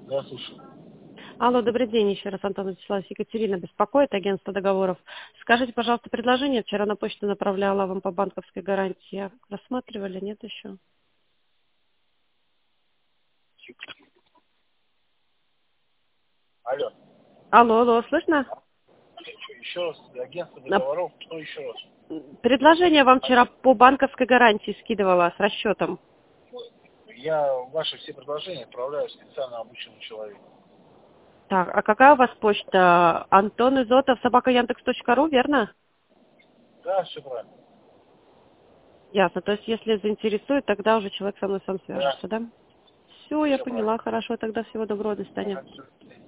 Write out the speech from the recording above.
Да, слушаю. Алло, добрый день, еще раз Антон Вячеславович, Екатерина беспокоит, агентство договоров. Скажите, пожалуйста, предложение вчера на почту направляла вам по банковской гарантии. Рассматривали, нет еще? Алло. Алло, алло, слышно? Еще раз, агентство На- договоров, что еще раз? Предложение вам вчера по банковской гарантии скидывала с расчетом. Я ваши все предложения отправляю специально обученному человеку. Так, а какая у вас почта? Антон Изотов, @yandex.ru, верно? Да, все правильно. Ясно. То есть, если заинтересует, тогда уже человек со мной сам Да, свяжется, да? Все, я все правильно. поняла, хорошо, тогда всего доброго, до свидания. Ага, всё.